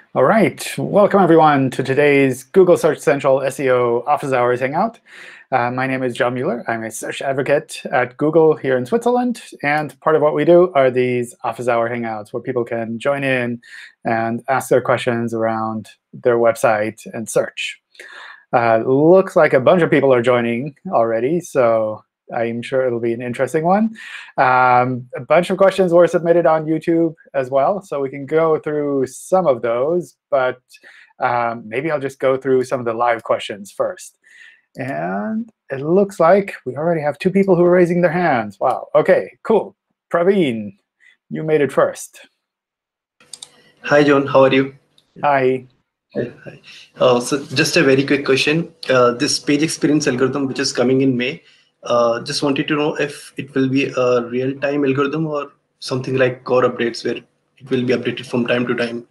All right, welcome everyone to today's Google Search Central SEO Office Hours Hangout. My name is John Mueller. I'm a search advocate at Google here in Switzerland. And part of what we do are these Office Hour Hangouts where people can join in and ask their questions around their website and search. Looks like a bunch of people are joining already, so I'm sure it'll be an interesting one. A bunch of questions were submitted on YouTube as well, so we can go through some of those. But maybe I'll just go through some of the live questions first. And it looks like we already have two people who are raising their hands. Wow. OK, cool. Praveen, you made it first. Hi, John. How are you? Hi. Hi. So just a very quick question. This page experience algorithm, which is coming in May, just wanted to know if it will be a real-time algorithm or something like core updates where it will be updated from time to time.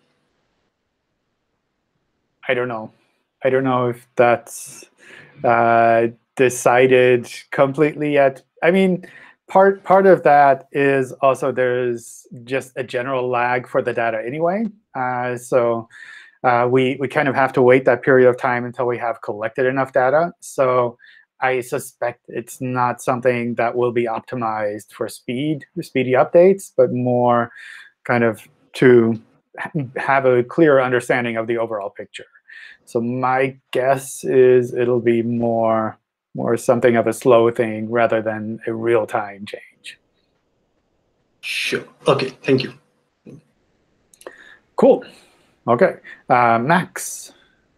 I don't know. I don't know if that's decided completely yet. I mean, part of that is also there's just a general lag for the data anyway. So we kind of have to wait that period of time until we have collected enough data. So I suspect it's not something that will be optimized for speedy updates, but more kind of to have a clearer understanding of the overall picture. So my guess is it'll be more something of a slow thing rather than a real-time change. Sure. OK, thank you. Cool. OK. Max.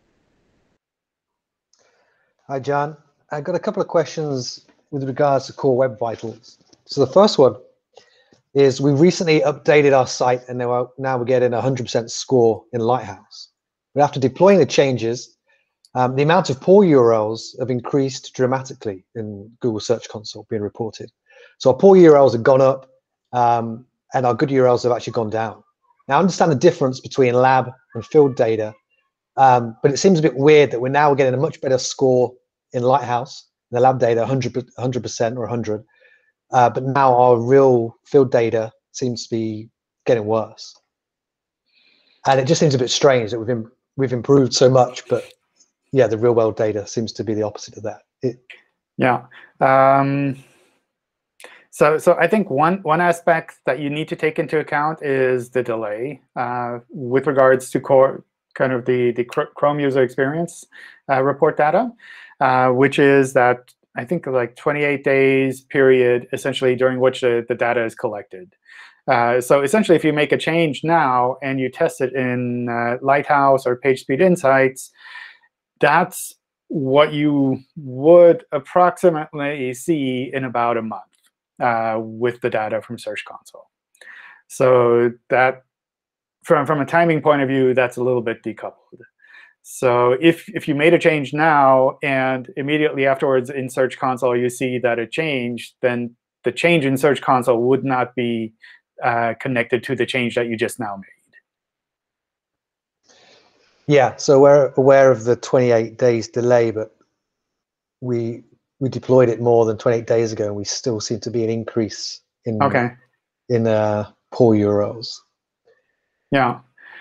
Hi, John. I've got a couple of questions with regards to Core Web Vitals. So the first one is we recently updated our site, and now we're getting a 100% score in Lighthouse. But after deploying the changes, the amount of poor URLs have increased dramatically in Google Search Console being reported. So our poor URLs have gone up, and our good URLs have actually gone down. Now, I understand the difference between lab and field data, but it seems a bit weird that we're getting a much better score in Lighthouse, in the lab data, 100% or 100, but now our real field data seems to be getting worse. And it just seems a bit strange that we've improved so much, but yeah, the real world data seems to be the opposite of that. Yeah. So I think one aspect that you need to take into account is the delay with regards to core kind of the Chrome user experience report data, which is that I think like 28 days period essentially during which the data is collected. So essentially, if you make a change now and you test it in Lighthouse or PageSpeed Insights, that's what you would approximately see in about a month with the data from Search Console. So that, from a timing point of view, that's a little bit decoupled. So if you made a change now and immediately afterwards in Search Console you see that it changed, then the change in Search Console would not be connected to the change that you just now made. Yeah, so we're aware of the 28 days delay, but we deployed it more than 28 days ago, and we still seem to be an increase in poor URLs. Yeah.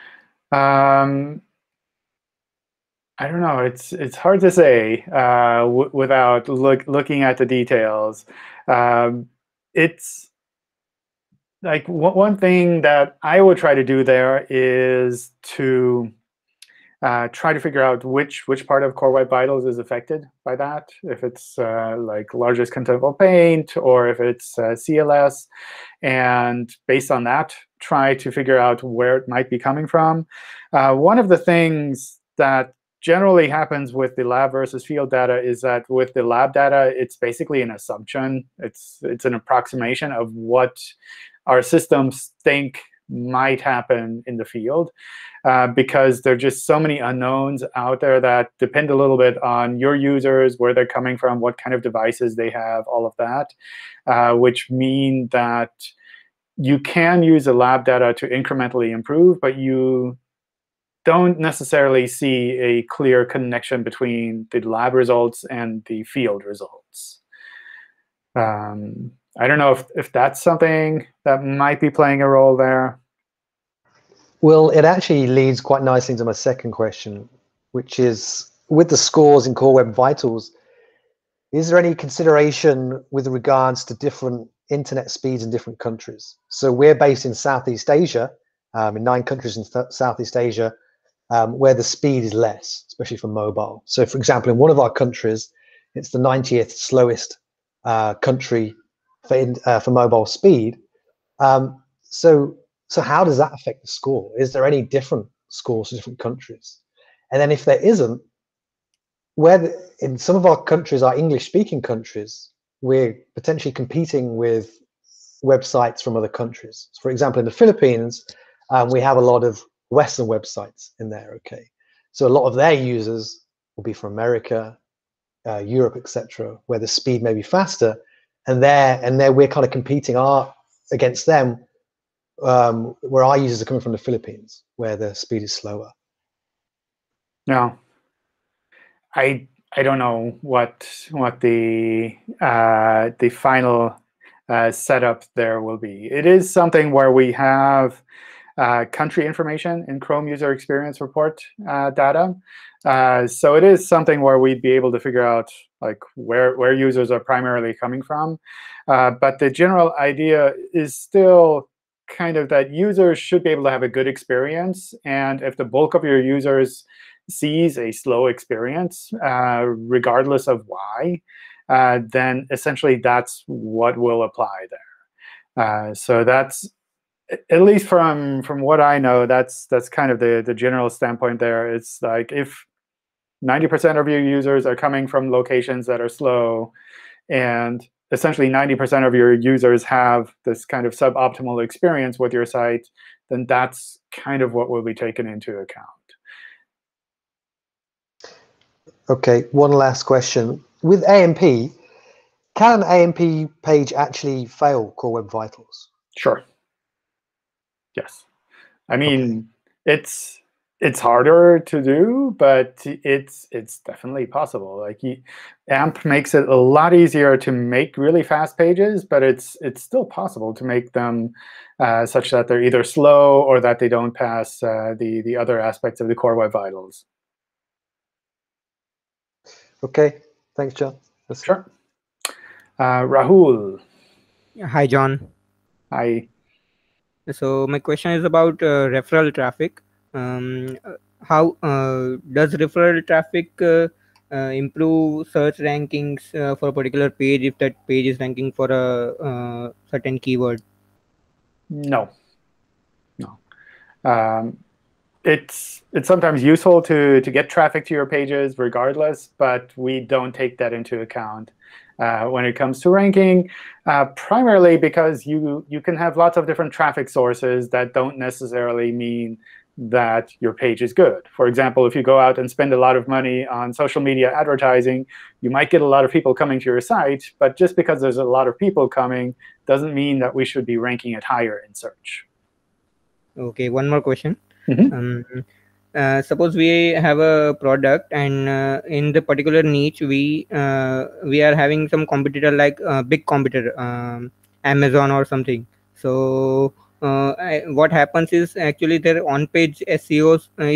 I don't know. It's hard to say without looking at the details. It's like one thing that I would try to do there is to try to figure out which part of Core Web Vitals is affected by that. If it's like largest contentful paint, or if it's CLS, and based on that, try to figure out where it might be coming from. One of the things that generally happens with the lab versus field data is that with the lab data, it's basically an assumption. It's an approximation of what our systems think might happen in the field, because there are just so many unknowns out there that depend a little bit on your users, where they're coming from, what kind of devices they have, all of that, which mean that you can use the lab data to incrementally improve, but you don't necessarily see a clear connection between the lab results and the field results. I don't know if that's something that might be playing a role there. Well, it actually leads quite nicely into my second question, which is with the scores in Core Web Vitals, is there any consideration with regards to different internet speeds in different countries? So we're based in Southeast Asia, in 9 countries in Southeast Asia, where the speed is less, especially for mobile. So for example, in one of our countries, it's the 90th slowest country for mobile speed. So how does that affect the score? Is there any different scores for different countries? And then if there isn't, in some of our countries, our English-speaking countries, we're potentially competing with websites from other countries. So for example, in the Philippines, we have a lot of Western websites in there, okay? So a lot of their users will be from America, Europe, etc., where the speed may be faster, and there we're kind of competing against them, where our users are coming from the Philippines, where the speed is slower. No, I don't know what the final setup there will be. It is something where we have country information in Chrome User Experience Report data. So it is something where we'd be able to figure out like where users are primarily coming from. But the general idea is still kind of that users should be able to have a good experience. And if the bulk of your users sees a slow experience, regardless of why, then essentially that's what will apply there. So that's, at least from what I know, that's kind of the general standpoint there. It's like if 90% of your users are coming from locations that are slow, and essentially 90% of your users have this kind of suboptimal experience with your site, then that's kind of what will be taken into account. OK, one last question. With AMP, can an AMP page actually fail Core Web Vitals? Sure. Yes. I mean, it's harder to do, but it's definitely possible. Like AMP makes it a lot easier to make really fast pages, but it's still possible to make them such that they're either slow or that they don't pass the other aspects of the Core Web Vitals. OK, thanks, John. Sure. Rahul. Hi, John. Hi. So my question is about referral traffic. How does referral traffic improve search rankings for a particular page if that page is ranking for a certain keyword? No. It's sometimes useful to get traffic to your pages regardless, but we don't take that into account when it comes to ranking, primarily because you can have lots of different traffic sources that don't necessarily mean that your page is good. For example, if you go out and spend a lot of money on social media advertising, you might get a lot of people coming to your site. But just because there's a lot of people coming doesn't mean that we should be ranking it higher in search. OK, one more question. Suppose we have a product, and in the particular niche, we are having some competitor, like big competitor, Amazon or something. So what happens is actually their on-page SEO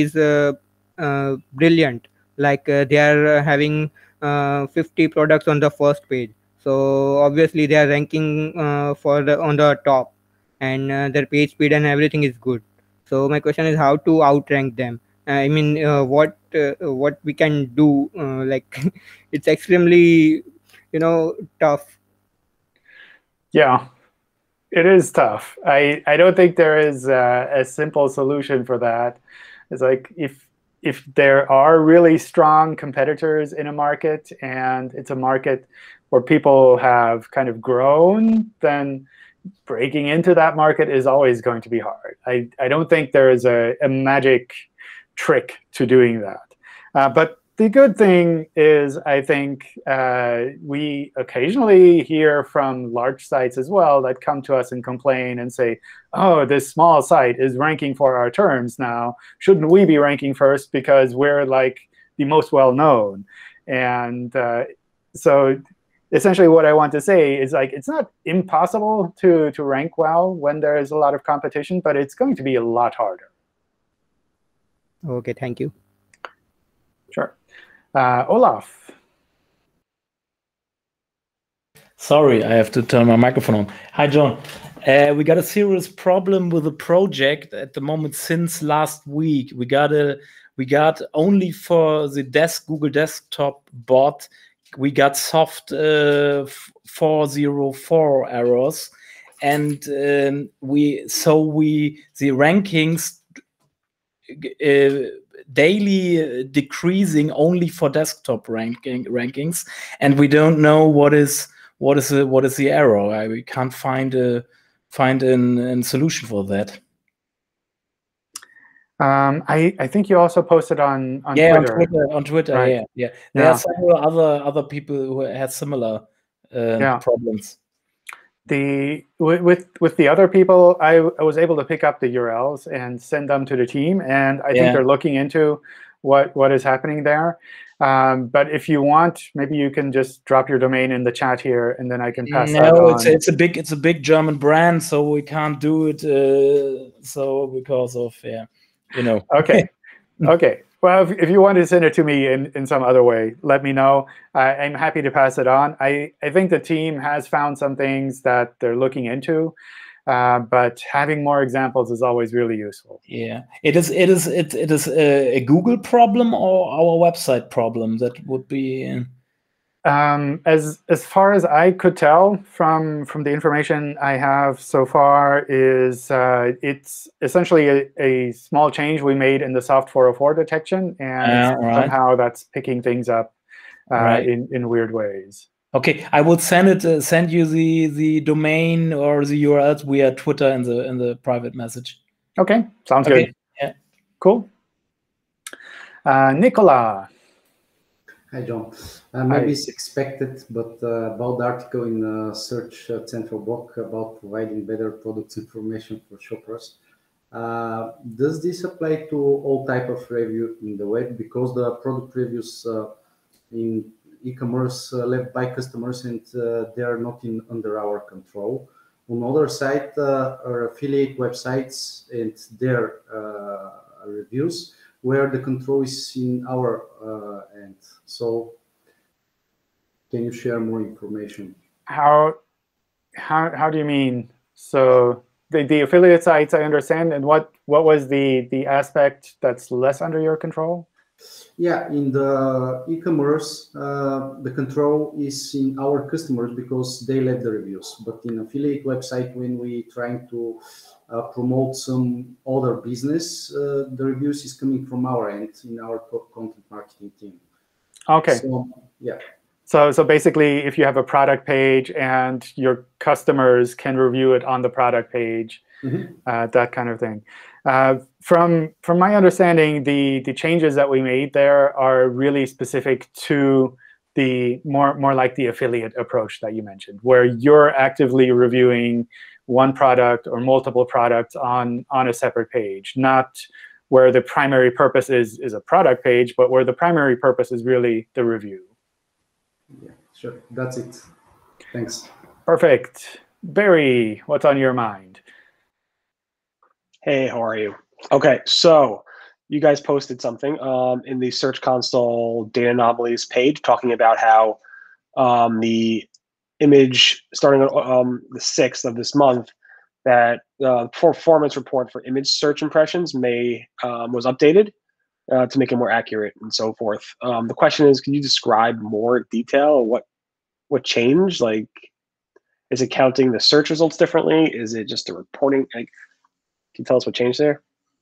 is brilliant. Like they are having 50 products on the first page. So obviously they are ranking on the top, and their page speed and everything is good. So my question is how to outrank them. I mean, what we can do? Like, it's extremely, tough. Yeah, it is tough. I don't think there is a simple solution for that. It's like if there are really strong competitors in a market, and it's a market where people have kind of grown, then breaking into that market is always going to be hard. I don't think there is a magic trick to doing that. But the good thing is, I think we occasionally hear from large sites as well that come to us and complain and say, oh, this small site is ranking for our terms now. Shouldn't we be ranking first because we're like the most well-known? And so essentially what I want to say is, like, it's not impossible to rank well when there is a lot of competition, but it's going to be a lot harder. Okay, thank you. Sure. Olaf. Sorry, I have to turn my microphone on. Hi, John. We got a serious problem with the project at the moment since last week. We got only for the Google Desktop bot, we got soft 404 errors, and the rankings daily decreasing only for desktop rankings, and we don't know what is the error. We can't find a solution for that. I think you also posted on Twitter. Twitter. On Twitter, right. yeah. There are several other people who had similar problems. With the other people, I was able to pick up the URLs and send them to the team, and I think they're looking into what is happening there. But if you want, maybe you can just drop your domain in the chat here, and then I can pass that on. No, it's a big German brand, so we can't do it. Because of Okay, okay. Well, if you want to send it to me in some other way, let me know. I'm happy to pass it on. I think the team has found some things that they're looking into, but having more examples is always really useful. Yeah, it is a Google problem or our website problem. That would be. As far as I could tell from the information I have so far, is it's essentially a small change we made in the soft 404 detection, and somehow that's picking things up in weird ways. Okay, I will send you the domain or the URLs via Twitter in the private message. Okay, sounds good. Yeah, cool. Nicola. Hi, John. Maybe it's expected, but about the article in Search Central Block about providing better products information for shoppers. Does this apply to all type of review in the web? Because the product reviews in e-commerce left by customers, and they are not under our control. On the other side are affiliate websites and their reviews, where the control is in our end. So can you share more information? How do you mean? So the affiliate sites, I understand, and what was the aspect that's less under your control? Yeah, in the e-commerce, the control is in our customers because they left the reviews. But in affiliate website, when we trying to promote some other business, the reviews is coming from our end in our content marketing team. Okay. So, yeah. So basically, if you have a product page and your customers can review it on the product page, that kind of thing. From my understanding, the changes that we made there are really specific to the more like the affiliate approach that you mentioned, where you're actively reviewing one product or multiple products on a separate page, not where the primary purpose is a product page, but where the primary purpose is really the review. Yeah, sure. That's it. Thanks. Perfect. Barry, what's on your mind? Hey, how are you? Okay, so you guys posted something in the Search Console data anomalies page talking about how the image starting on the 6th of this month, that performance report for image search impressions was updated to make it more accurate and so forth. The question is, can you describe more detail? What changed? Like, is it counting the search results differently? Is it just a reporting? Like, can you tell us what changed there?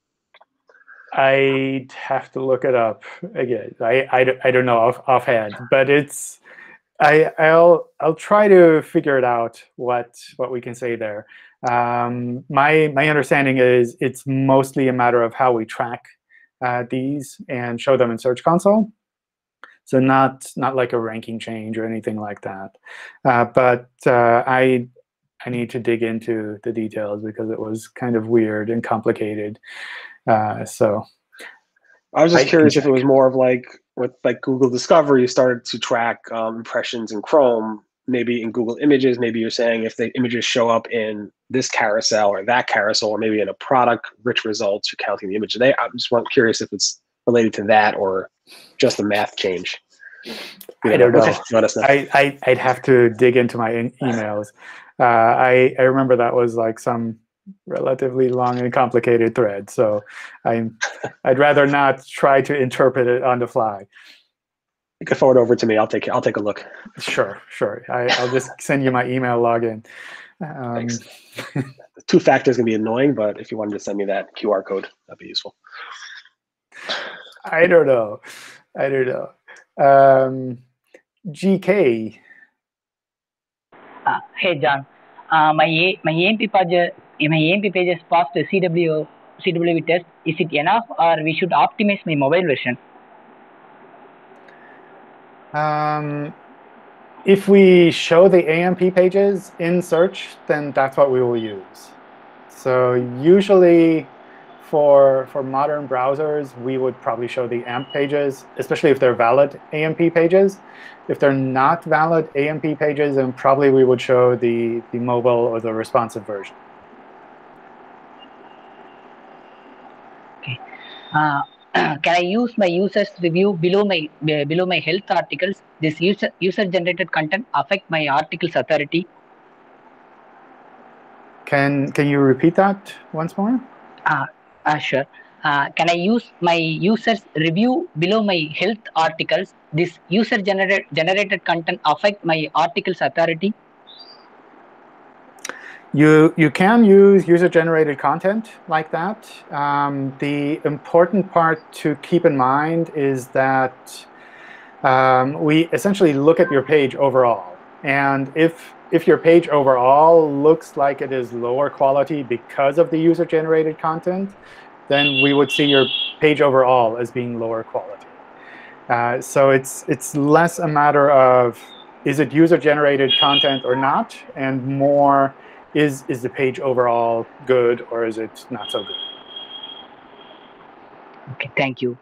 I'd have to look it up again. I don't know offhand, but it's I'll try to figure it out what we can say there. My understanding is it's mostly a matter of how we track these and show them in Search Console. So not like a ranking change or anything like that. But I need to dig into the details because it was kind of weird and complicated. So I was just curious if it was more of like with Google Discover, you started to track impressions in Chrome maybe in Google Images, maybe you're saying if the images show up in this carousel or that carousel, or maybe in a product-rich results, you're counting the image. I'm just curious if it's related to that or just a math change. I don't know. Okay, let us know. I'd have to dig into my emails. I remember that was like some relatively long and complicated thread, so I'd rather not try to interpret it on the fly. You can forward over to me. I'll take a look. Sure. I'll just send you my email login. Thanks. The 2-factor is going to be annoying, but if you wanted to send me that QR code, that'd be useful. I don't know. GK. Hey John, my AMP pages passed the CWB test. Is it enough, or we should optimize my mobile version? If we show the AMP pages in search, then that's what we will use. So usually for modern browsers, we would probably show the AMP pages, especially if they're valid AMP pages. If they're not valid AMP pages, then probably we would show the mobile or the responsive version. Okay. Can I use my users review below my health articles? This user generated content affect my article's authority? Can you repeat that once more? Sure. Can I use my users review below my health articles? This user generated content affect my article's authority? You can use user-generated content like that. The important part to keep in mind is that we essentially look at your page overall. And if your page overall looks like it is lower quality because of the user-generated content, then we would see your page overall as being lower quality. So it's less a matter of is it user-generated content or not, and more is the page overall good or is it not so good? Okay, thank you.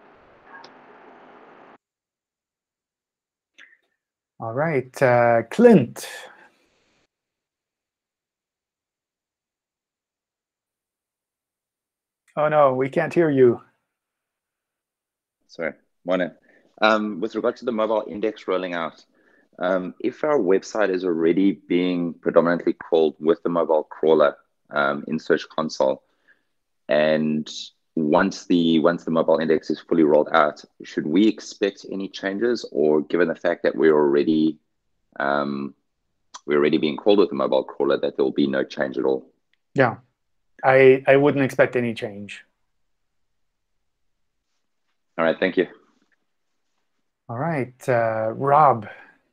All right, Clint. Oh no, we can't hear you. Sorry, morning. With regard to the mobile index rolling out, if our website is already being predominantly crawled with the mobile crawler in Search Console, and once the mobile index is fully rolled out, should we expect any changes, or given the fact that we're already being crawled with the mobile crawler, that there will be no change at all? Yeah, I wouldn't expect any change. All right, thank you. All right, Rob.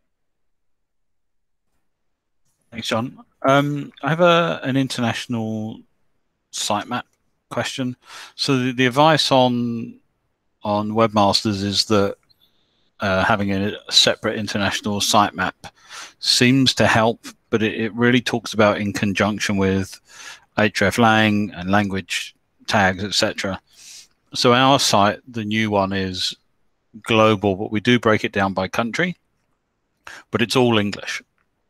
Thanks, John. I have an international sitemap question. So the advice on Webmasters is that having a separate international sitemap seems to help, but it really talks about in conjunction with hreflang and language tags, etc. So in our site, the new one is global, but we do break it down by country, but it's all English.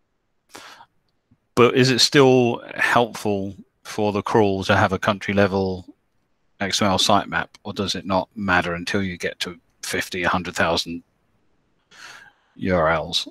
But is it still helpful for the crawl to have a country level XML sitemap, or does it not matter until you get to 50, 100,000 URLs?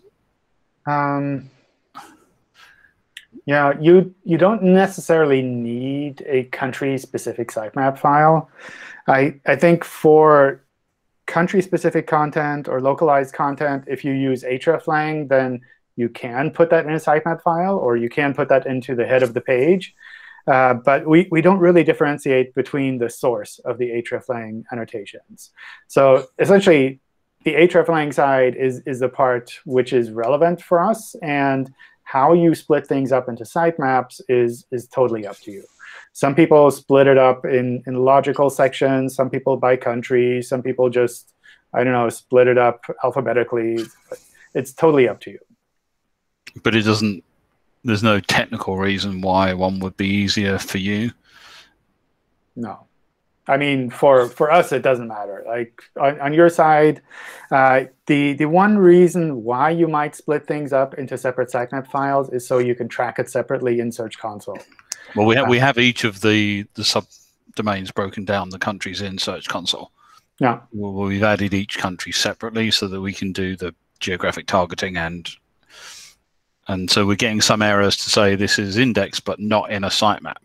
Yeah, you don't necessarily need a country-specific sitemap file. I think for country-specific content or localized content, if you use hreflang, then you can put that in a sitemap file, or you can put that into the head of the page. But we don't really differentiate between the source of the hreflang annotations. So essentially, the hreflang side is the part which is relevant for us, and how you split things up into sitemaps is totally up to you. Some people split it up in logical sections, some people by country, some people just, I don't know, split it up alphabetically. It's totally up to you. But it doesn't, there's no technical reason why one would be easier for you? No. I mean, for us, it doesn't matter. Like on your side, the one reason why you might split things up into separate sitemap files is so you can track it separately in Search Console. Well, we have each of the subdomains broken down, the countries in Search Console. Yeah. Well, we've added each country separately so that we can do the geographic targeting, and so we're getting some errors to say this is indexed but not in a sitemap.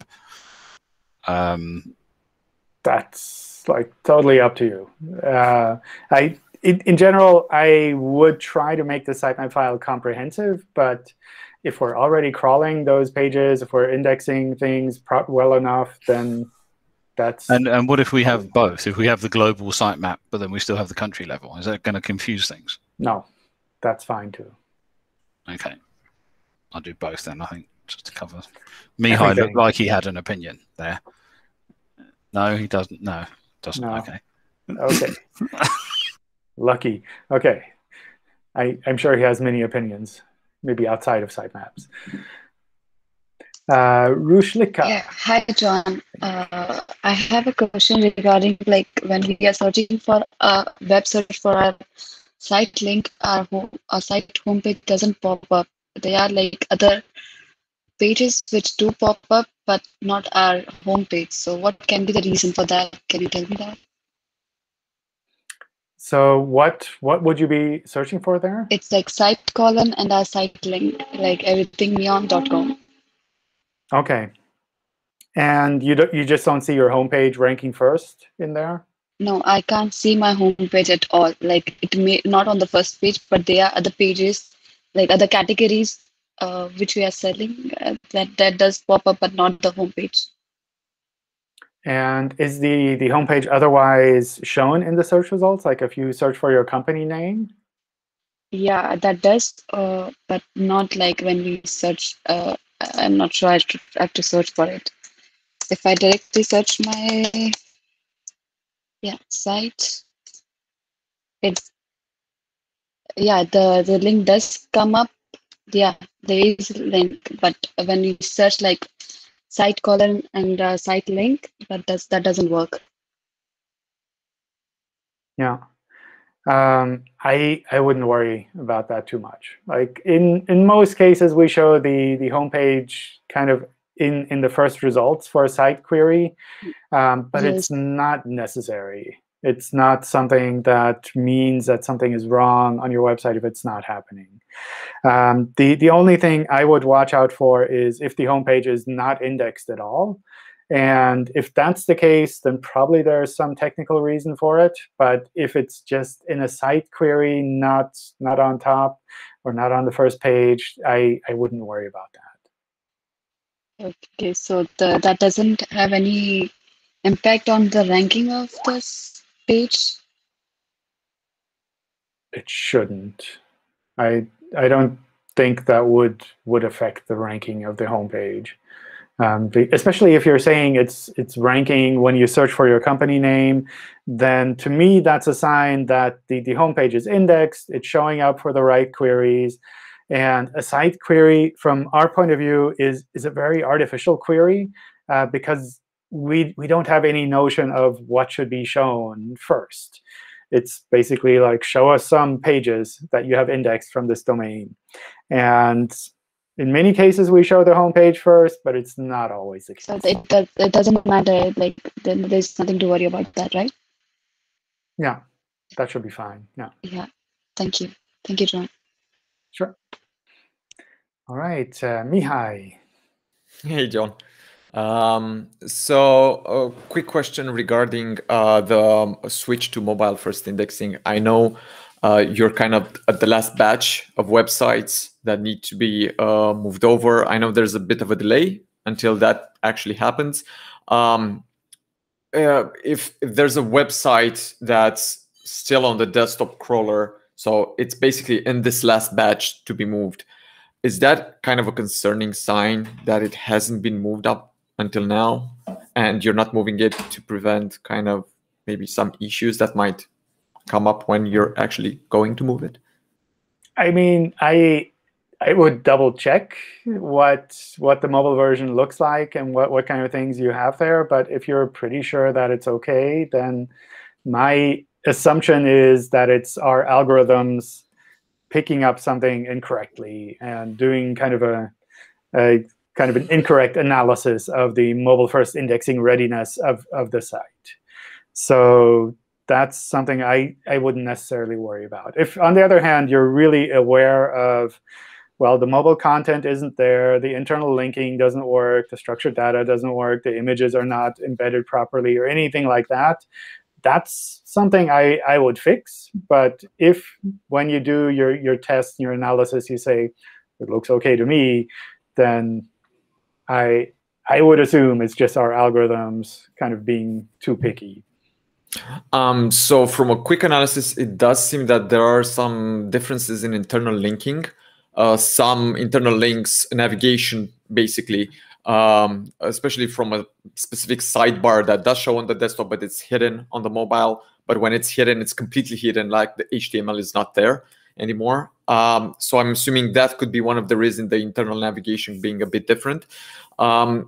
That's like totally up to you. In general, I would try to make the sitemap file comprehensive, but if we're already crawling those pages, if we're indexing things well enough, then that's... And what if we have both? If we have the global sitemap, but then we still have the country level, is that going to confuse things? No, that's fine too. Okay. I'll do both then, I think, just to cover. Mihai looked like he had an opinion there. No, he doesn't. No, doesn't. No. Okay. Okay. Lucky. Okay. I'm sure he has many opinions, maybe outside of sitemaps. Rushlika. Yeah. Hi, John. I have a question regarding like when we are searching for a web search for our site link, our site homepage doesn't pop up. They are like other pages which do pop up, but not our homepage. So what can be the reason for that? Can you tell me that? So what would you be searching for there? It's like site colon and our site link, like everythingmeon.com. Okay. And you just don't see your homepage ranking first in there? No, I can't see my homepage at all. Like it may not on the first page, but there are other pages, like other categories which we are selling that does pop up, but not the homepage. And is the homepage otherwise shown in the search results? Like if you search for your company name? Yeah, that does, but not like when we search. I'm not sure I have to search for it. If I directly search my site, it's the link does come up. Yeah, there is a link, but when you search like site colon and site link, that doesn't work. Yeah. I wouldn't worry about that too much. Like in most cases, we show the homepage kind of in the first results for a site query, but Yes. it's not necessary. It's not something that means that something is wrong on your website if it's not happening. The only thing I would watch out for is if the homepage is not indexed at all. And if that's the case, then probably there's some technical reason for it. But if it's just in a site query, not on top or not on the first page, I wouldn't worry about that. Okay, so that doesn't have any impact on the ranking of this page? It shouldn't. I don't think that would affect the ranking of the homepage. Especially if you're saying it's ranking when you search for your company name, then to me that's a sign that the homepage is indexed, it's showing up for the right queries. And a site query, from our point of view, is a very artificial query because we don't have any notion of what should be shown first. It's basically like, show us some pages that you have indexed from this domain. And in many cases, we show the homepage first, but it's not always the case. So it doesn't matter. Like then there's nothing to worry about that, right? Yeah, that should be fine. Yeah. Yeah. Thank you. Thank you, John. Sure. All right, Mihai. Hey, John. So a quick question regarding the switch to mobile first indexing. I know you're kind of at the last batch of websites that need to be moved over. I know there's a bit of a delay until that actually happens. If there's a website that's still on the desktop crawler, so it's basically in this last batch to be moved, is that kind of a concerning sign that it hasn't been moved up until now, and you're not moving it to prevent kind of maybe some issues that might come up when you're actually going to move it? I mean, I I would double check what the mobile version looks like and what kind of things you have there. But if you're pretty sure that it's OK, then my assumption is that it's our algorithms picking up something incorrectly and doing kind of an incorrect analysis of the mobile-first indexing readiness of the site. So that's something I wouldn't necessarily worry about. If, on the other hand, you're really aware of, well, the mobile content isn't there, the internal linking doesn't work, the structured data doesn't work, the images are not embedded properly, or anything like that, that's something I would fix. But if, when you do your test and your analysis, you say, it looks OK to me, then I would assume it's just our algorithms kind of being too picky. So from a quick analysis, it does seem that there are some differences in internal linking. Some internal links, navigation, basically, especially from a specific sidebar that does show on the desktop, but it's hidden on the mobile. But when it's hidden, it's completely hidden, like the HTML is not there anymore. So I'm assuming that could be one of the reasons, the internal navigation being a bit different. And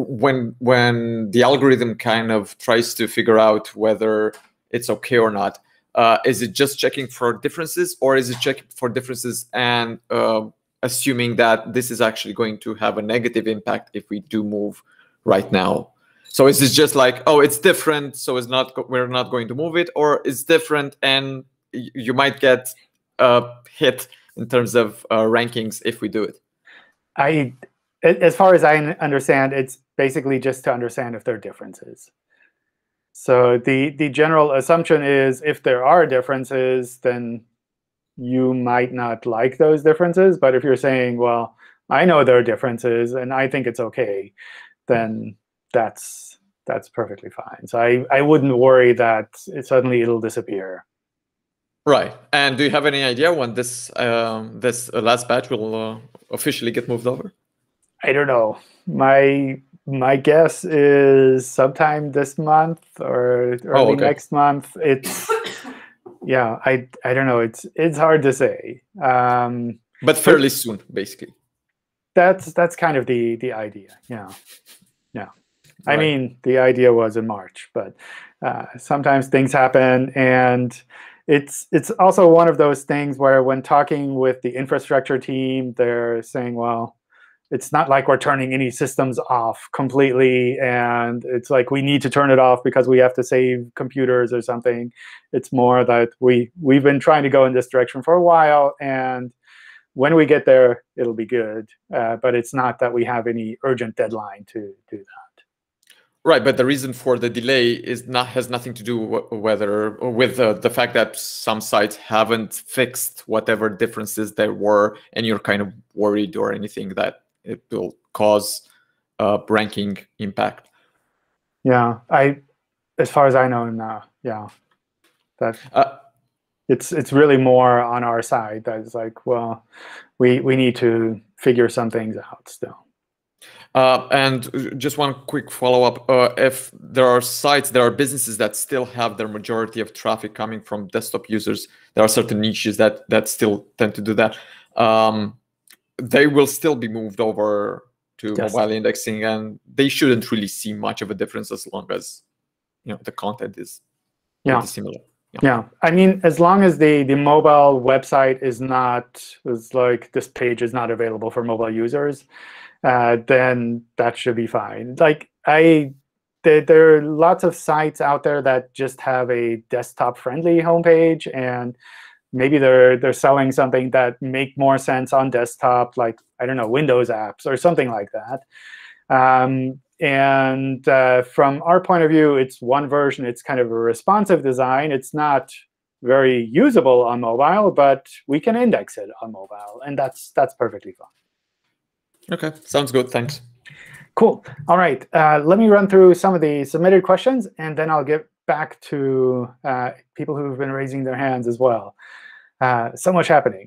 when the algorithm kind of tries to figure out whether it's OK or not, is it just checking for differences, or is it checking for differences and assuming that this is actually going to have a negative impact if we do move right now? So is this just like, oh, it's different, so we're not going to move it, or it's different and you might get hit in terms of rankings if we do it? As far as I understand, it's basically just to understand if there are differences. So the general assumption is if there are differences, then you might not like those differences. But if you're saying, well, I know there are differences and I think it's OK, then that's perfectly fine. So I wouldn't worry that suddenly it'll disappear. Right. And do you have any idea when this last batch will officially get moved over? I don't know. My guess is sometime this month or early next month. It's I don't know. It's hard to say. But fairly soon, basically. That's kind of the idea. Yeah. Right. I mean, the idea was in March, but sometimes things happen, and it's also one of those things where when talking with the infrastructure team, they're saying, well, it's not like we're turning any systems off completely, and it's like we need to turn it off because we have to save computers or something. It's more that we've been trying to go in this direction for a while, and when we get there, it'll be good. But it's not that we have any urgent deadline to do that. Right, but the reason for the delay has nothing to do with the fact that some sites haven't fixed whatever differences there were, and you're kind of worried or anything that it will cause ranking impact. Yeah, as far as I know now, yeah, that it's really more on our side. That it's like, well, we need to figure some things out still. And just one quick follow-up. If there are sites, there are businesses that still have their majority of traffic coming from desktop users, there are certain niches that still tend to do that. They will still be moved over to mobile indexing, and they shouldn't really see much of a difference as long as the content is similar. Yeah, I mean, as long as the mobile website is like this page is not available for mobile users, then that should be fine. Like there are lots of sites out there that just have a desktop-friendly homepage, and maybe they're selling something that make more sense on desktop, like, I don't know, Windows apps or something like that. And from our point of view, it's one version. It's kind of a responsive design. It's not very usable on mobile, but we can index it on mobile, and that's perfectly fine. OK, sounds good. Thanks. Cool. All right. Let me run through some of the submitted questions, and then I'll get back to people who have been raising their hands as well. So much happening.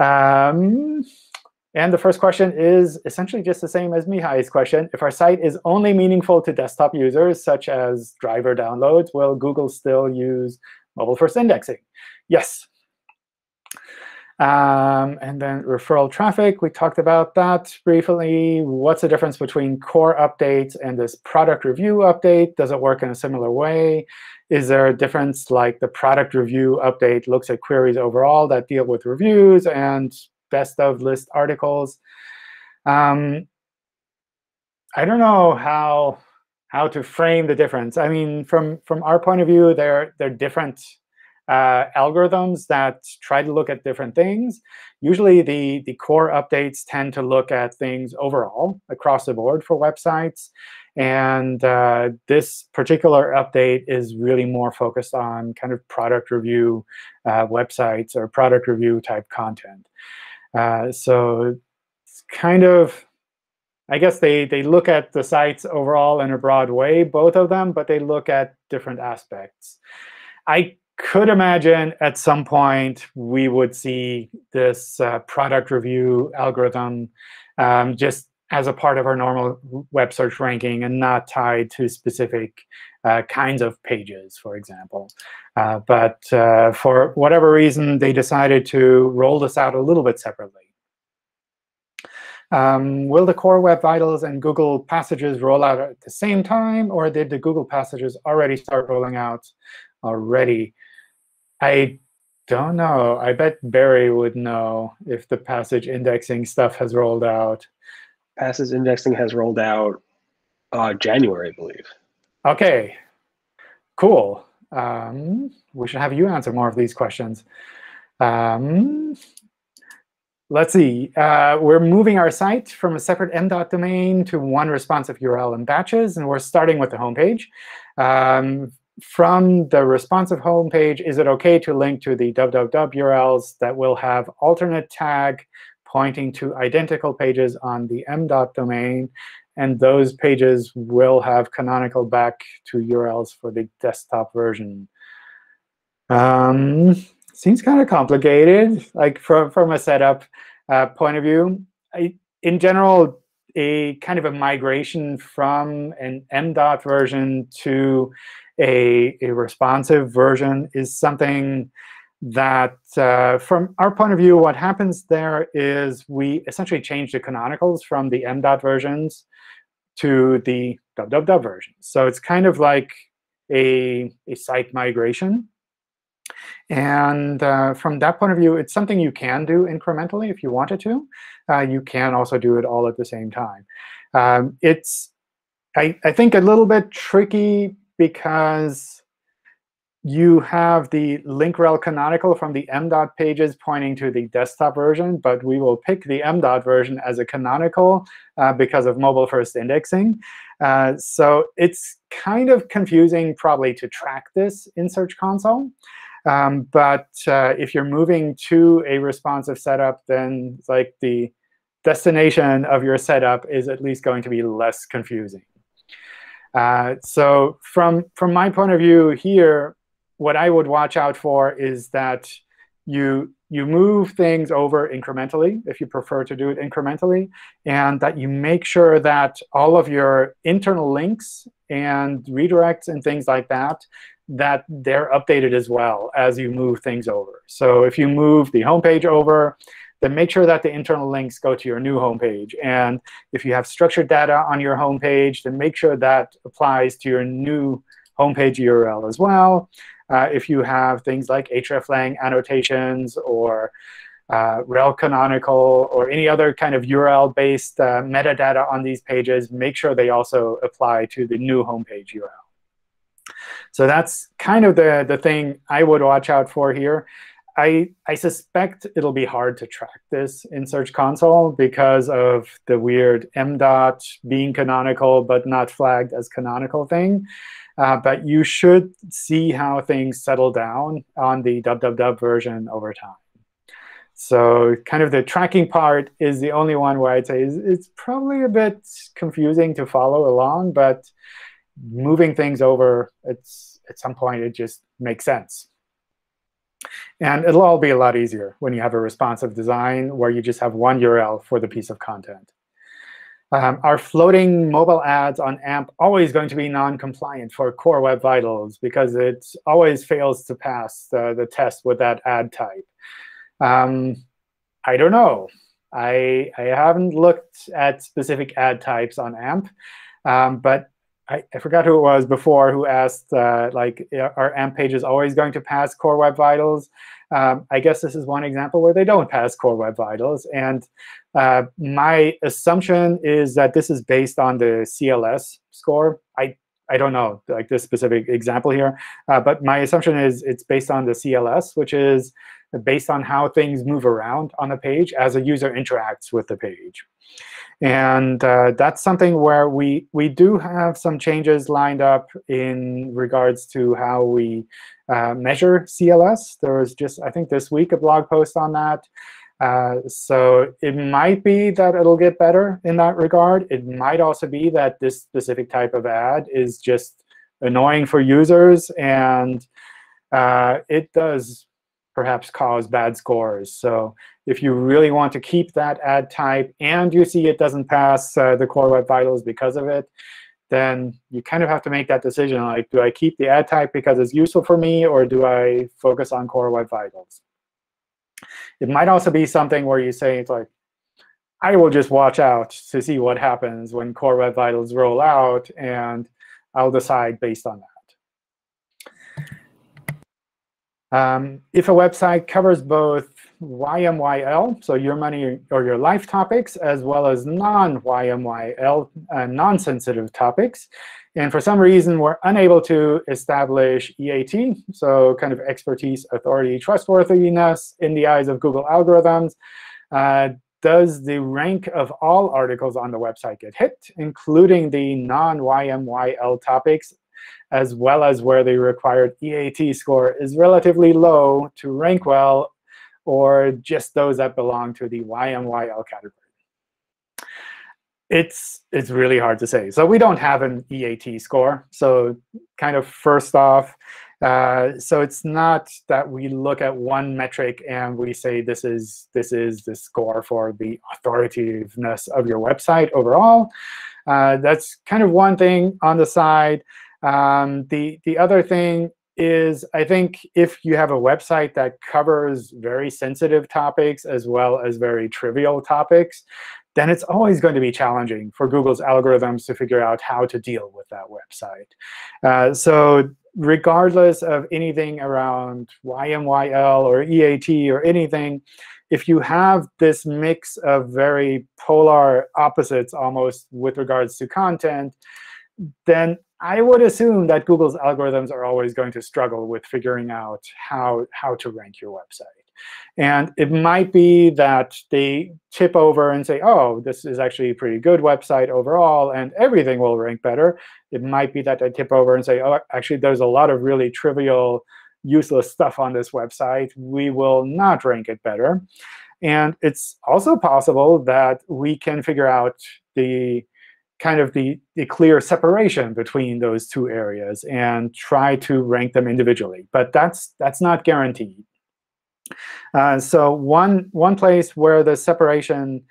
And the first question is essentially just the same as Mihai's question. If our site is only meaningful to desktop users, such as driver downloads, will Google still use mobile-first indexing? Yes. And then referral traffic, we talked about that briefly. What's the difference between core updates and this product review update? Does it work in a similar way? Is there a difference, like the product review update looks at queries overall that deal with reviews and best of list articles? I don't know how to frame the difference. I mean, from our point of view, they're different algorithms that try to look at different things. Usually, the core updates tend to look at things overall across the board for websites. And this particular update is really more focused on kind of product review websites or product review type content. So it's kind of, I guess they look at the sites overall in a broad way, both of them, but they look at different aspects. I could imagine at some point we would see this product review algorithm just as a part of our normal web search ranking and not tied to specific kinds of pages, for example. But for whatever reason, they decided to roll this out a little bit separately. Will the core Web Vitals and Google Passages roll out at the same time, or did the Google Passages already start rolling out already? I don't know. I bet Barry would know if the passage indexing stuff has rolled out. Passage indexing has rolled out January, I believe. OK, cool. We should have you answer more of these questions. Let's see. We're moving our site from a separate m.dot domain to one responsive URL in batches, and we're starting with the home page. From the responsive home page, is it OK to link to the www URLs that will have alternate tag pointing to identical pages on the m.dot domain? And those pages will have canonical back to URLs for the desktop version. Seems kind of complicated, like from a setup point of view. In general, a kind of a migration from an m.dot version to a responsive version is something that, from our point of view, what happens there is we essentially change the canonicals from the m.dot versions to the www versions. So it's kind of like a site migration. And from that point of view, it's something you can do incrementally if you wanted to. You can also do it all at the same time. It's, I think, a little bit tricky because you have the link rel canonical from the m.dot pages pointing to the desktop version, but we will pick the m.dot version as a canonical because of mobile-first indexing. So it's kind of confusing probably to track this in Search Console. But if you're moving to a responsive setup, then like the destination of your setup is at least going to be less confusing. So from my point of view here, what I would watch out for is that you move things over incrementally, if you prefer to do it incrementally, and that you make sure that all of your internal links and redirects and things like that, that they're updated as well as you move things over. So if you move the home page over, then make sure that the internal links go to your new home page. And if you have structured data on your home page, then make sure that applies to your new home page URL as well. If you have things like hreflang annotations or rel canonical or any other kind of URL-based metadata on these pages, make sure they also apply to the new home page URL. So that's kind of the thing I would watch out for here. I suspect it'll be hard to track this in Search Console because of the weird m.dot being canonical but not flagged as canonical thing. But you should see how things settle down on the www version over time. So kind of the tracking part is the only one where I'd say it's probably a bit confusing to follow along. But moving things over, at some point, it just makes sense. And it'll all be a lot easier when you have a responsive design where you just have one URL for the piece of content. Are floating mobile ads on AMP always going to be non-compliant for Core Web Vitals because it always fails to pass the test with that ad type? I don't know. I haven't looked at specific ad types on AMP, but I forgot who it was before who asked, like, are AMP pages always going to pass Core Web Vitals? I guess this is one example where they don't pass Core Web Vitals. And my assumption is that this is based on the CLS score. I don't know, like this specific example here. But my assumption is it's based on the CLS, which is based on how things move around on the page as a user interacts with the page. And that's something where we do have some changes lined up in regards to how we measure CLS. There was just, I think this week, a blog post on that. So it might be that it'll get better in that regard. It might also be that this specific type of ad is just annoying for users, and it does perhaps cause bad scores. So if you really want to keep that ad type and you see it doesn't pass the Core Web Vitals because of it, then you kind of have to make that decision. Like, do I keep the ad type because it's useful for me, or do I focus on Core Web Vitals? It might also be something where you say, it's like, I will just watch out to see what happens when Core Web Vitals roll out, and I'll decide based on that. If a website covers both YMYL, so your money or your life topics, as well as non-YMYL, non-sensitive topics, and for some reason we're unable to establish EAT, so kind of expertise, authority, trustworthiness in the eyes of Google algorithms, does the rank of all articles on the website get hit, including the non-YMYL topics, as well as where the required EAT score is relatively low to rank well, or just those that belong to the YMYL category? It's really hard to say. So we don't have an EAT score. So kind of first off, so it's not that we look at one metric and we say this is the score for the authoritativeness of your website overall. That's kind of one thing on the side. The other thing is, I think if you have a website that covers very sensitive topics as well as very trivial topics, then it's always going to be challenging for Google's algorithms to figure out how to deal with that website. So regardless of anything around YMYL or EAT or anything, if you have this mix of very polar opposites almost with regards to content, then I would assume that Google's algorithms are always going to struggle with figuring out how to rank your website. And it might be that they tip over and say, oh, this is actually a pretty good website overall, and everything will rank better. It might be that they tip over and say, oh, actually, there's a lot of really trivial, useless stuff on this website. We will not rank it better. And it's also possible that we can figure out the kind of the clear separation between those two areas and try to rank them individually. But that's not guaranteed. So one place where the separation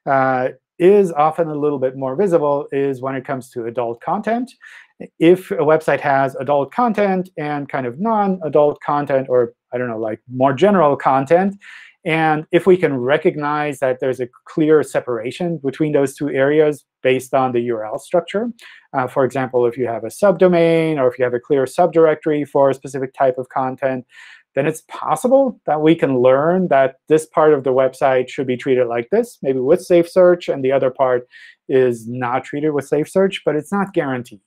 is often a little bit more visible is when it comes to adult content. If a website has adult content and kind of non-adult content, or I don't know, like more general content, and if we can recognize that there's a clear separation between those two areas based on the URL structure, for example, if you have a subdomain or if you have a clear subdirectory for a specific type of content, then it's possible that we can learn that this part of the website should be treated like this, maybe with Safe Search, and the other part is not treated with Safe Search, but it's not guaranteed.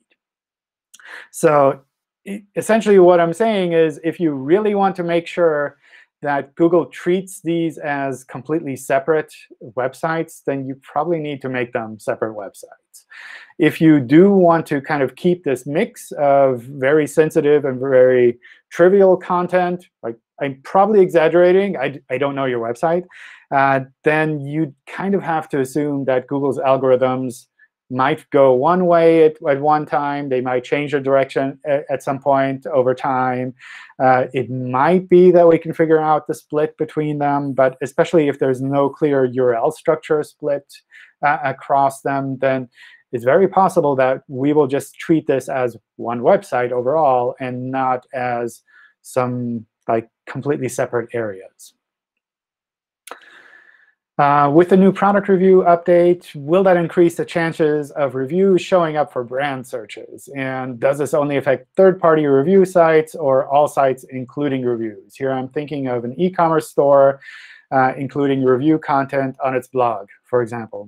So essentially what I'm saying is, if you really want to make sure that Google treats these as completely separate websites, then you probably need to make them separate websites. If you do want to kind of keep this mix of very sensitive and very trivial content, like I'm probably exaggerating, I don't know your website, then you kind of have to assume that Google's algorithms might go one way at one time. They might change their direction at some point over time. It might be that we can figure out the split between them, but especially if there's no clear URL structure split across them, then it's very possible that we will just treat this as one website overall and not as some like completely separate areas. With the new product review update, will that increase the chances of reviews showing up for brand searches? And does this only affect third-party review sites or all sites, including reviews? Here I'm thinking of an e-commerce store including review content on its blog, for example.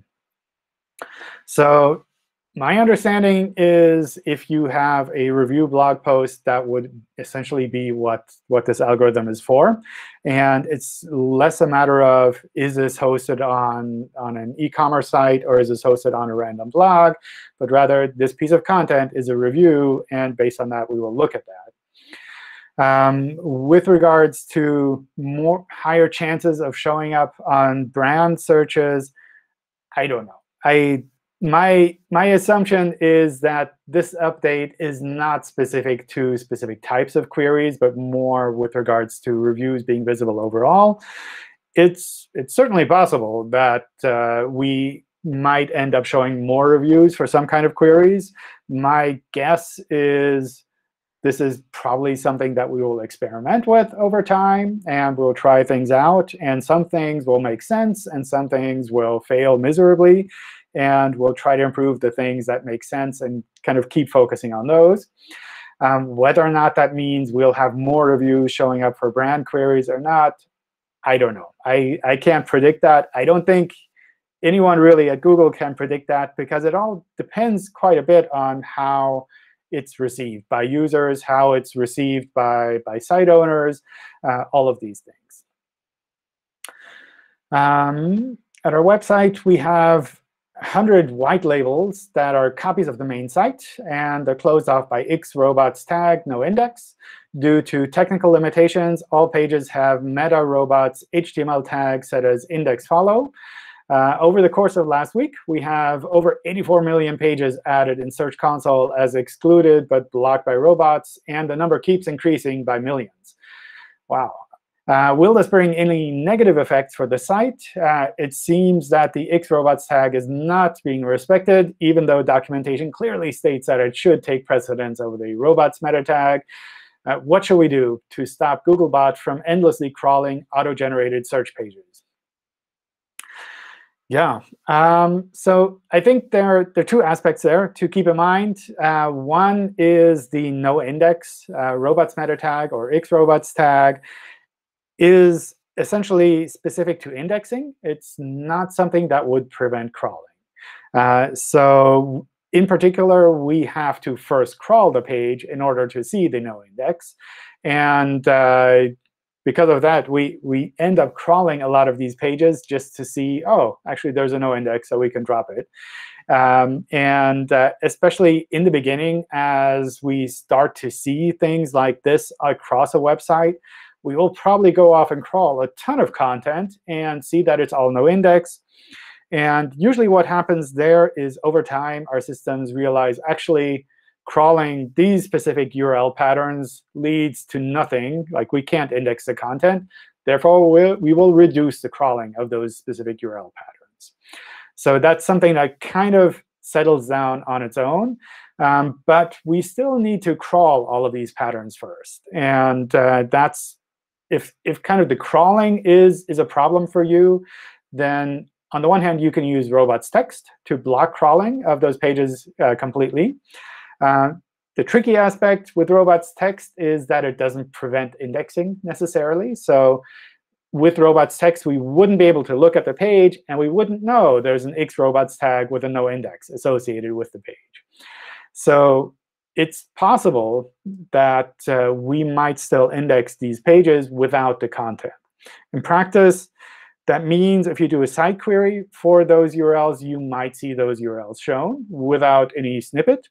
So my understanding is if you have a review blog post, that would essentially be what this algorithm is for. And it's less a matter of, is this hosted on an e-commerce site, or is this hosted on a random blog? But rather, this piece of content is a review, and based on that, we will look at that. With regards to higher chances of showing up on brand searches, I don't know. My assumption is that this update is not specific to specific types of queries, but more with regards to reviews being visible overall. It's certainly possible that we might end up showing more reviews for some kind of queries. My guess is this is probably something that we will experiment with over time, and we'll try things out. And some things will make sense, and some things will fail miserably. And we'll try to improve the things that make sense and kind of keep focusing on those. Whether or not that means we'll have more reviews showing up for brand queries or not, I don't know. I can't predict that. I don't think anyone really at Google can predict that, because it all depends quite a bit on how it's received by users, how it's received by site owners, all of these things. At our website, we have 100 white labels that are copies of the main site, and they're closed off by xrobots tag no index. Due to technical limitations, all pages have meta robots HTML tag set as index follow. Over the course of last week, we have over 84 million pages added in Search Console as excluded but blocked by robots, and the number keeps increasing by millions. Wow. Will this bring any negative effects for the site? It seems that the xrobots tag is not being respected, even though documentation clearly states that it should take precedence over the robots meta tag. What should we do to stop Googlebot from endlessly crawling auto-generated search pages? Yeah. So I think there are two aspects there to keep in mind. One is the no index robots meta tag, or xrobots tag, is essentially specific to indexing. It's not something that would prevent crawling. So in particular, we have to first crawl the page in order to see the no index. And because of that, we end up crawling a lot of these pages just to see, oh, actually, there's a no index, so we can drop it. And especially in the beginning, as we start to see things like this across a website, we will probably go off and crawl a ton of content and see that it's all no index. And usually what happens there is over time, our systems realize, actually, crawling these specific URL patterns leads to nothing. Like, we can't index the content. Therefore, we will reduce the crawling of those specific URL patterns. So that's something that kind of settles down on its own. But we still need to crawl all of these patterns first. And that's if kind of the crawling is a problem for you, then on the one hand, you can use robots text to block crawling of those pages completely. The tricky aspect with robots text is that it doesn't prevent indexing necessarily. So with robots text, we wouldn't be able to look at the page, and we wouldn't know there's an xrobots tag with a no index associated with the page. So it's possible that we might still index these pages without the content. In practice, that means if you do a site query for those URLs, you might see those URLs shown without any snippet.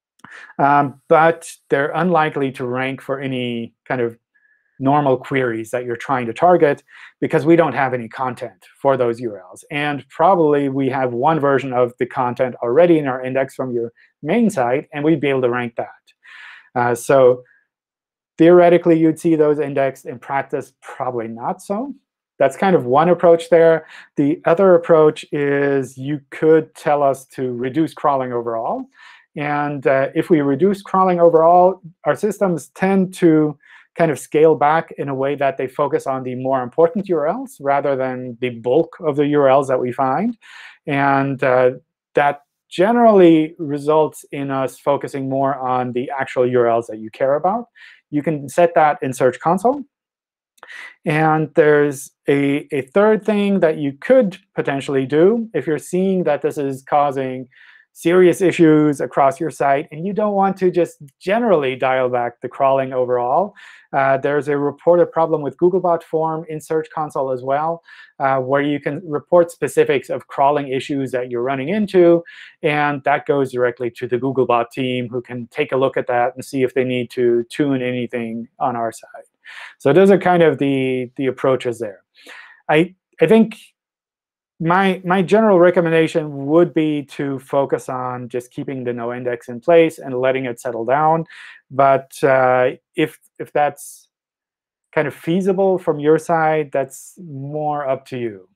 But they're unlikely to rank for any kind of normal queries that you're trying to target, because we don't have any content for those URLs. And probably we have one version of the content already in our index from your main site, and we'd be able to rank that. So theoretically, you'd see those indexed. In practice, probably not so. That's kind of one approach there. The other approach is you could tell us to reduce crawling overall. And if we reduce crawling overall, our systems tend to kind of scale back in a way that they focus on the more important URLs rather than the bulk of the URLs that we find. And that generally results in us focusing more on the actual URLs that you care about. You can set that in Search Console. And there's a third thing that you could potentially do if you're seeing that this is causing serious issues across your site, and you don't want to just generally dial back the crawling overall. There's a reported problem with Googlebot form in Search Console as well, where you can report specifics of crawling issues that you're running into. And that goes directly to the Googlebot team, who can take a look at that and see if they need to tune anything on our side. So those are kind of the approaches there. I think my general recommendation would be to focus on just keeping the no index in place and letting it settle down. But if that's kind of feasible from your side, that's more up to you.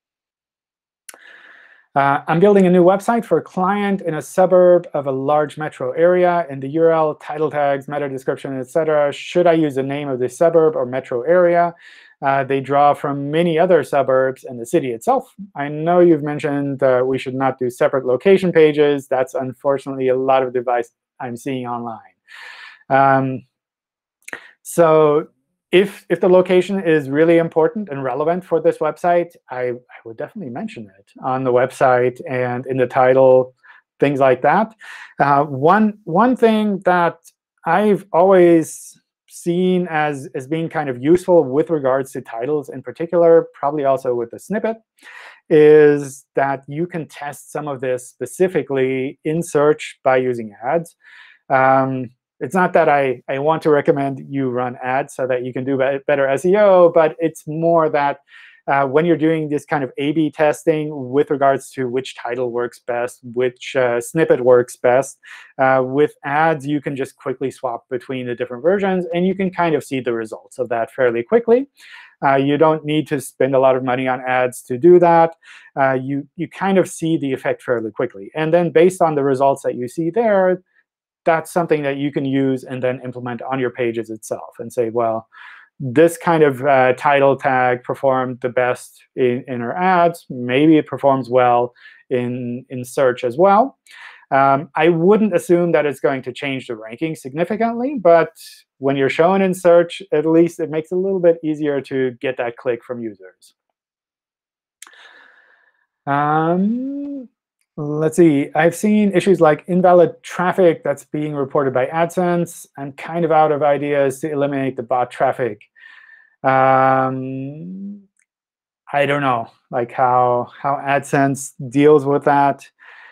I'm building a new website for a client in a suburb of a large metro area. In the URL, title tags, meta description, etc., should I use the name of the suburb or metro area? They draw from many other suburbs and the city itself. I know you've mentioned we should not do separate location pages. That's unfortunately a lot of advice I'm seeing online. So if the location is really important and relevant for this website, I would definitely mention it on the website and in the title, things like that. One thing that I've always seen as being kind of useful with regards to titles in particular, probably also with the snippet, is that you can test some of this specifically in search by using ads. It's not that I want to recommend you run ads so that you can do better SEO, but it's more that when you're doing this kind of A/B testing with regards to which title works best, which snippet works best, with ads, you can just quickly swap between the different versions, and you can kind of see the results of that fairly quickly. You don't need to spend a lot of money on ads to do that. You kind of see the effect fairly quickly. And then based on the results that you see there, that's something that you can use and then implement on your pages itself and say, well, this kind of title tag performed the best in our ads. Maybe it performs well in search as well. I wouldn't assume that it's going to change the ranking significantly. But when you're shown in search, at least it makes it a little bit easier to get that click from users. Let's see. I've seen issues like invalid traffic that's being reported by AdSense. I'm kind of out of ideas to eliminate the bot traffic. I don't know, like how AdSense deals with that.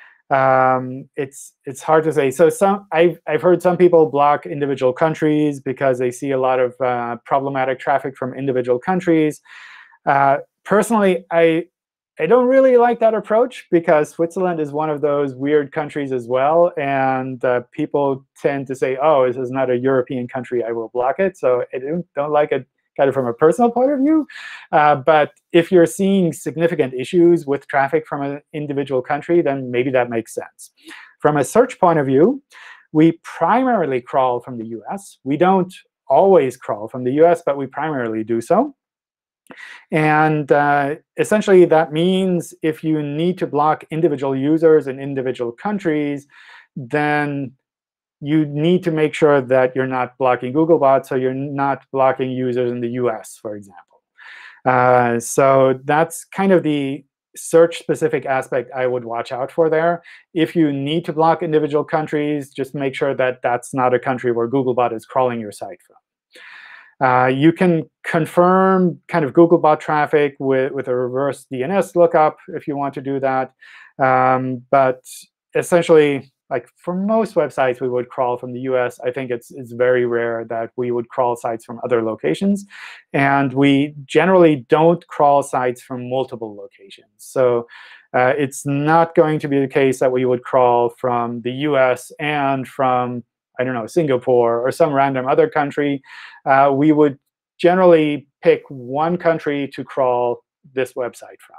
It's hard to say. So I've heard some people block individual countries because they see a lot of problematic traffic from individual countries. Personally, I don't really like that approach because Switzerland is one of those weird countries as well. And people tend to say, oh, this is not a European country, I will block it. So I don't like it kind of from a personal point of view. But if you're seeing significant issues with traffic from an individual country, then maybe that makes sense. From a search point of view, we primarily crawl from the US. We don't always crawl from the US, but we primarily do so. And essentially, that means if you need to block individual users in individual countries, then you need to make sure that you're not blocking Googlebot, so you're not blocking users in the US, for example. So that's kind of the search-specific aspect I would watch out for there. If you need to block individual countries, just make sure that that's not a country where Googlebot is crawling your site from. You can confirm kind of Googlebot traffic with a reverse DNS lookup if you want to do that. But essentially, like for most websites, we would crawl from the US. I think it's very rare that we would crawl sites from other locations. And we generally don't crawl sites from multiple locations. So it's not going to be the case that we would crawl from the US and from, I don't know, Singapore or some random other country. We would generally pick one country to crawl this website from.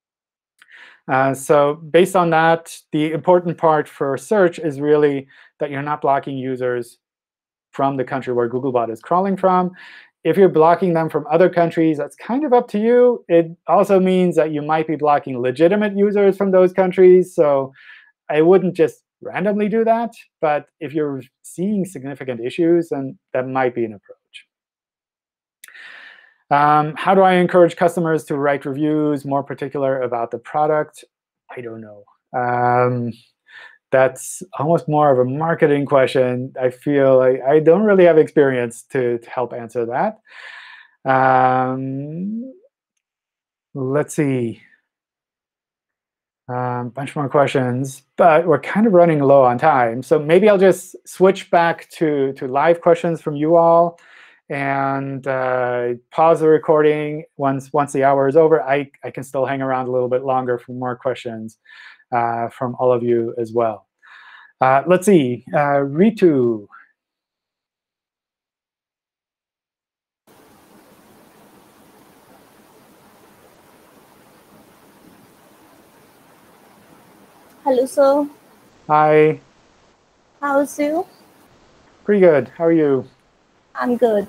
So based on that, the important part for search is really that you're not blocking users from the country where Googlebot is crawling from. If you're blocking them from other countries, that's kind of up to you. It also means that you might be blocking legitimate users from those countries. So I wouldn't just randomly do that. But if you're seeing significant issues, then that might be an approach. How do I encourage customers to write reviews more particular about the product? I don't know. That's almost more of a marketing question. I feel like I don't really have experience to help answer that. Let's see. Bunch more questions, but we're kind of running low on time. So maybe I'll just switch back to live questions from you all and pause the recording once the hour is over. I can still hang around a little bit longer for more questions from all of you as well. Let's see, Ritu. Hello, sir. Hi. How's you? Pretty good. How are you? I'm good.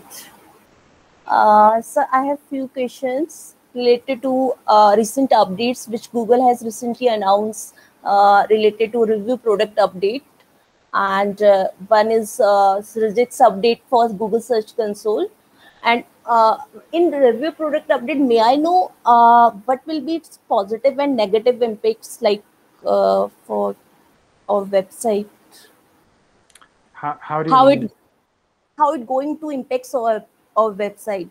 So I have few questions related to recent updates which Google has recently announced related to review product update. And one is regex update for Google Search Console. And in review product update, may I know what will be its positive and negative impacts like for our website? How do you mean? How it going to impact our website?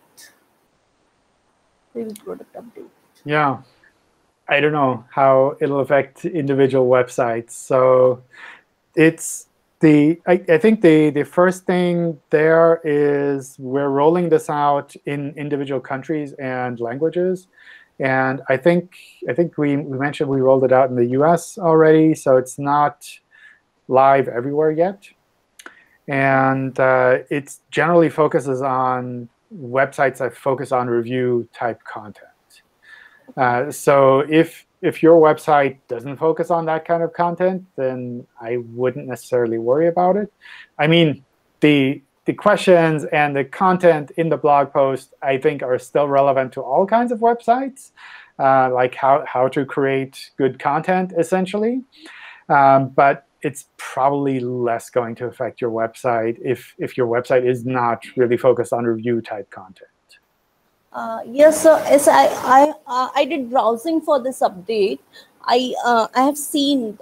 Review product update. Yeah. I don't know how it'll affect individual websites. So it's I think the first thing there is we're rolling this out in individual countries and languages. And I think we mentioned we rolled it out in the US already, so it's not live everywhere yet. And it generally focuses on websites that focus on review type content. So if your website doesn't focus on that kind of content, then I wouldn't necessarily worry about it. I mean, the questions and the content in the blog post, I think, are still relevant to all kinds of websites, like how to create good content, essentially. But it's probably less going to affect your website if your website is not really focused on review type content. Yes, sir. Yes, I did browsing for this update. I have seen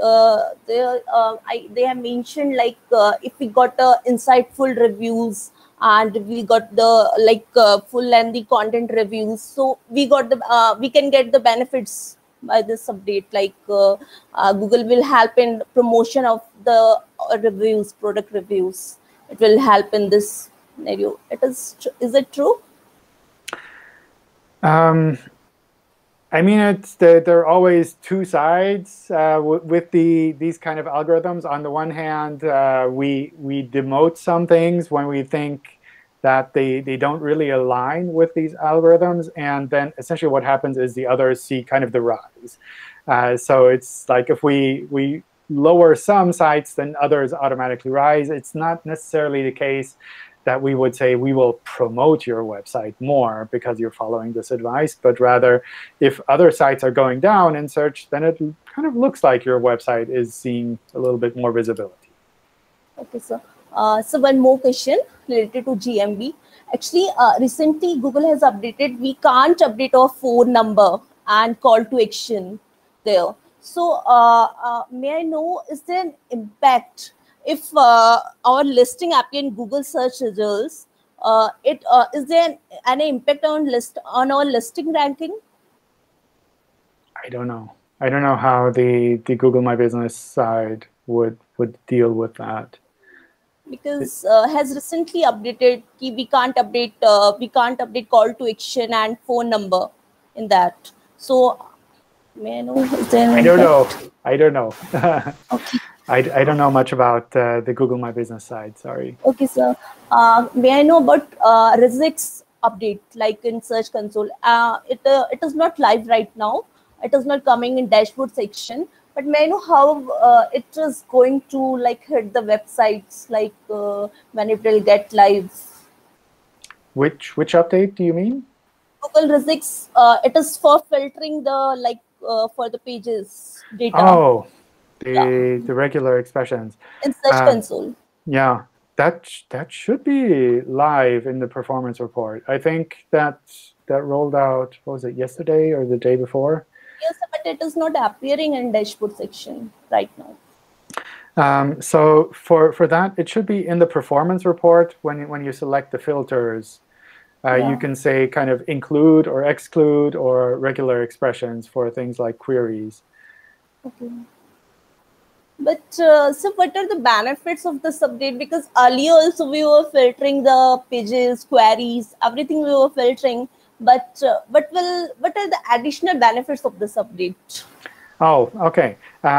they have mentioned like if we got insightful reviews and we got the full lengthy content reviews, so we got the we can get the benefits by this update. Like Google will help in promotion of the reviews, product reviews. It will help in this scenario. Is it true? I mean, there are always two sides with these kind of algorithms. On the one hand, we demote some things when we think that they don't really align with these algorithms, and then essentially what happens is the others see kind of the rise. So it's like if we lower some sites, then others automatically rise. It's not necessarily the case that we would say we will promote your website more because you're following this advice, but rather if other sites are going down in search, then it kind of looks like your website is seeing a little bit more visibility. Okay, sir. So one more question related to GMB. Actually, recently Google has updated, we can't update our phone number and call to action there. So may I know, is there an impact if our listing appear in Google search results? Is there any impact on our listing ranking? I don't know. I don't know how the Google My Business side would deal with that. Because has recently updated we can't update call to action and phone number in that. So may I know, is there I don't know. I don't know. Okay. I don't know much about the Google My Business side. Sorry. Okay, sir. May I know about regex update, like in Search Console? It is not live right now. It is not coming in dashboard section. But may I know how it is going to like hit the websites, like when it will get live? Which update do you mean? Google Resics, it is for filtering the for the pages data. Oh, the regular expressions In Search Console. Yeah, that should be live in the performance report. I think that rolled out, what was it, yesterday or the day before? Yes, but it is not appearing in dashboard section right now. So for that, it should be in the performance report when you select the filters. You can say kind of include or exclude or regular expressions for things like queries. Okay. But so what are the benefits of this update? Because earlier also we were filtering the pages, queries, everything we were filtering. But what are the additional benefits of this update? Oh, OK.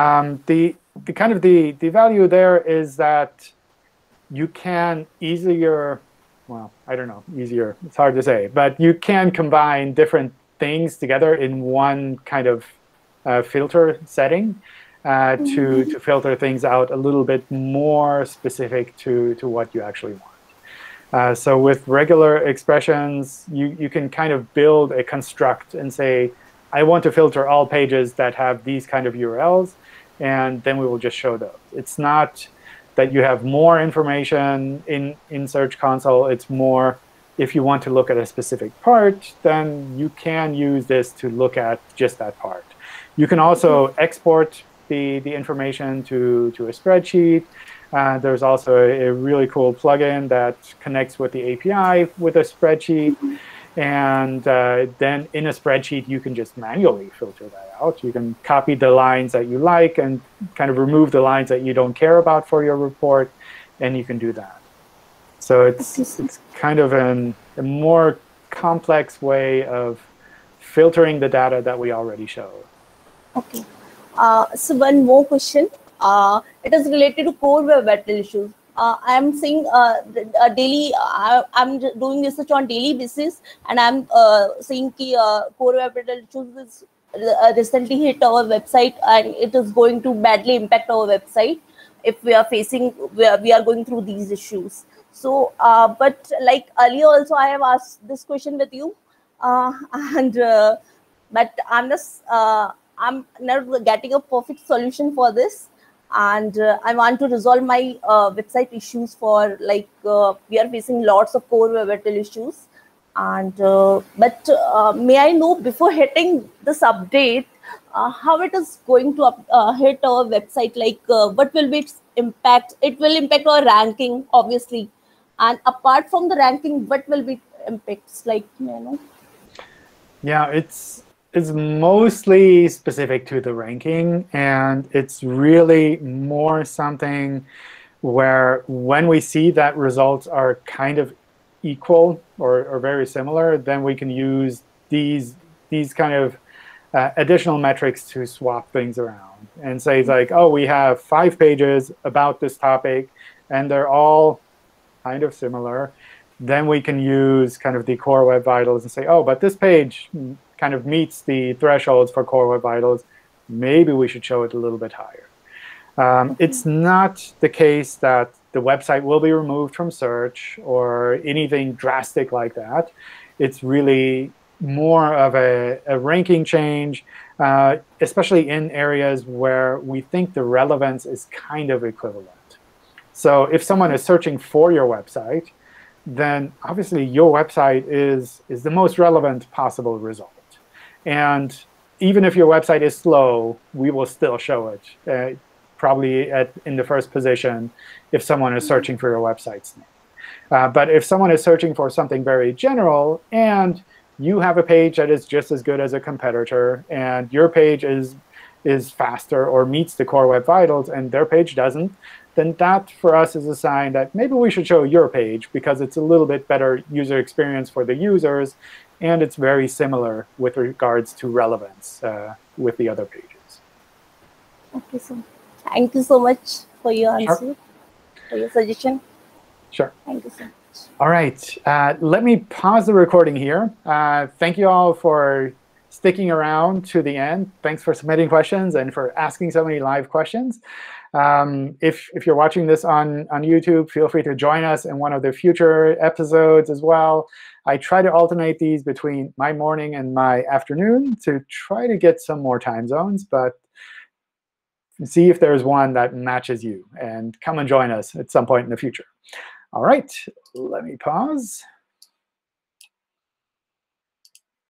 The kind of the value there is that you can easier, well, I don't know, easier. It's hard to say, but you can combine different things together in one kind of filter setting. To filter things out a little bit more specific to what you actually want. So with regular expressions, you can kind of build a construct and say, I want to filter all pages that have these kind of URLs, and then we will just show those. It's not that you have more information in Search Console. It's more, if you want to look at a specific part, then you can use this to look at just that part. You can also export the information to a spreadsheet. There's also a really cool plugin that connects with the API with a spreadsheet. And then in a spreadsheet, you can just manually filter that out. You can copy the lines that you like and kind of remove the lines that you don't care about for your report, and you can do that. So it's kind of a more complex way of filtering the data that we already showed. OK. So one more question. It is related to core web vital issues. I am seeing daily. I'm doing research on daily basis, and I'm seeing core web vital issues is recently hit our website, and it is going to badly impact our website if we are going through these issues. So, but like earlier also, I have asked this question with you, but I'm just I'm not getting a perfect solution for this, and I want to resolve my website issues for like we are facing lots of core web vital issues, and but may I know before hitting this update how it is going to hit our website? Like what will be its impact? It will impact our ranking, obviously, and apart from the ranking, what will be impacts? Like, you know? Yeah, it's mostly specific to the ranking, and it's really more something where when we see that results are kind of equal or very similar, then we can use these kind of additional metrics to swap things around and say, like, oh, we have 5 pages about this topic, and they're all kind of similar. Then we can use kind of the Core Web Vitals and say, oh, but this page kind of meets the thresholds for Core Web Vitals. Maybe we should show it a little bit higher. It's not the case that the website will be removed from search or anything drastic like that. It's really more of a ranking change, especially in areas where we think the relevance is kind of equivalent. So if someone is searching for your website, then obviously your website is the most relevant possible result. And even if your website is slow, we will still show it, probably in the first position if someone is searching for your website's name. But if someone is searching for something very general, and you have a page that is just as good as a competitor, and your page is faster or meets the Core Web Vitals, and their page doesn't, then that for us is a sign that maybe we should show your page because it's a little bit better user experience for the users, and it's very similar with regards to relevance with the other pages. Okay, so thank you so much for your answer, for your suggestion. Sure. Thank you so much. All right. Let me pause the recording here. Thank you all for sticking around to the end. Thanks for submitting questions and for asking so many live questions. If you're watching this on YouTube, feel free to join us in one of the future episodes as well. I try to alternate these between my morning and my afternoon to try to get some more time zones, but see if there's one that matches you, and come and join us at some point in the future. All right, let me pause.